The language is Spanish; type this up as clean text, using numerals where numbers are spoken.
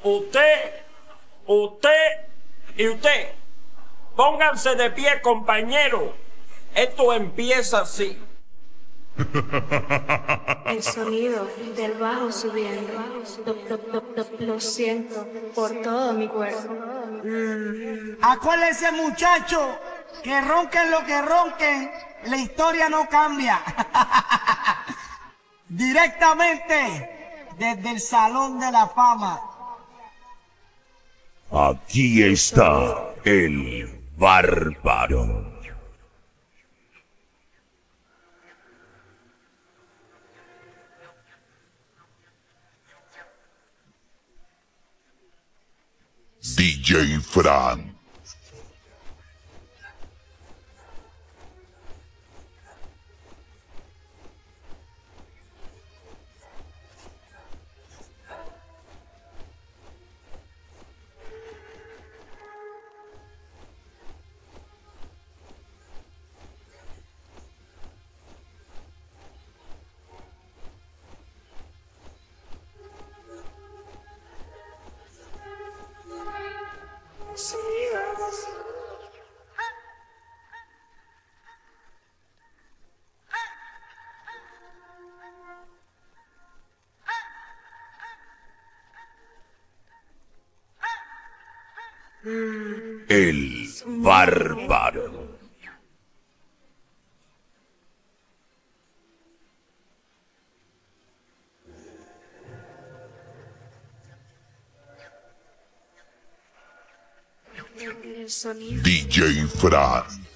usted y usted. Pónganse de pie, compañero. Esto empieza así. El sonido del bajo subiendo. Lo siento por todo mi cuerpo. Acuérdense, muchachos, que ronquen lo que ronquen, la historia no cambia. Directamente desde el Salón de la Fama. Aquí está el bárbaro. DJ Fran. El bárbaro. El sonido DJ Fran.